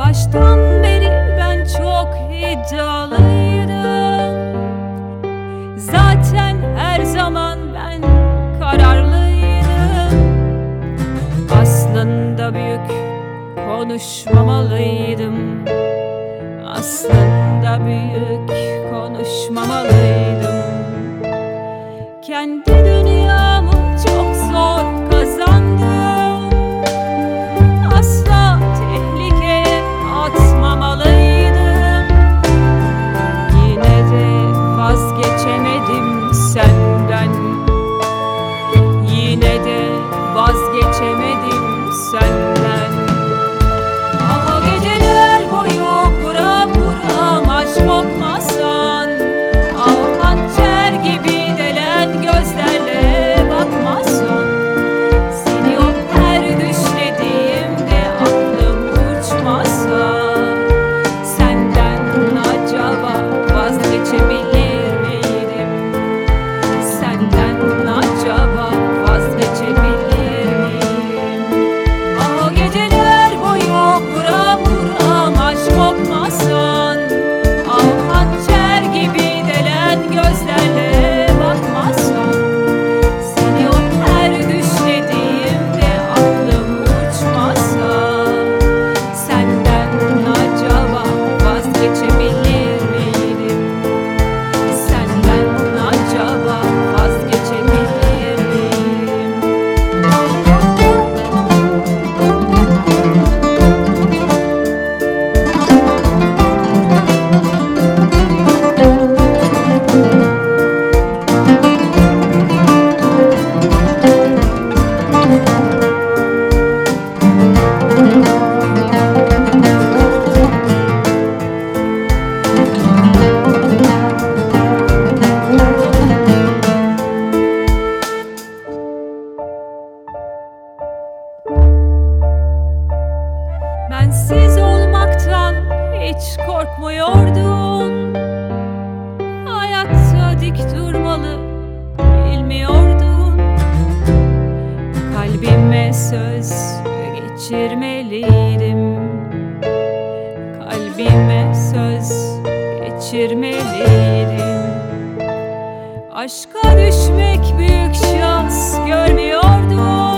Baştan beri ben çok iddialıydım. Zaten her zaman ben kararlıydım. Aslında büyük konuşmamalıydım. Aslında büyük konuşmamalıydım. Kendi dünyamı çok zor kazandım. Asla tehlikeye atmamalıydım. Yine de vazgeçemedim senden. Yine de vazgeçemedim senden. Ama geceler boyu buram buram aşk kokmasan, ah hançer gibi delen gözlerle bakmasan, seni o her düşlediğimde aklım uçmasa, senden acaba vazgeçebilir miydim? Senden acaba vazgeçebilir miyim? Ah o geceler boyu buram buram aşk kokmasan, ah hançer gibi delen gözlerle bakmasan, seni o her düşlediğimde aklım uçmasa, senden acaba vazgeçebilir miydim? Senden acaba vazgeçebilir miyim? Bensiz olmaktan hiç korkmuyordun. Hayatta dik durmalı bilmiyordun. Kalbime söz geçirmeliydim. Kalbime söz geçirmeliydim. Aşka düşmek büyük şans görmüyordum.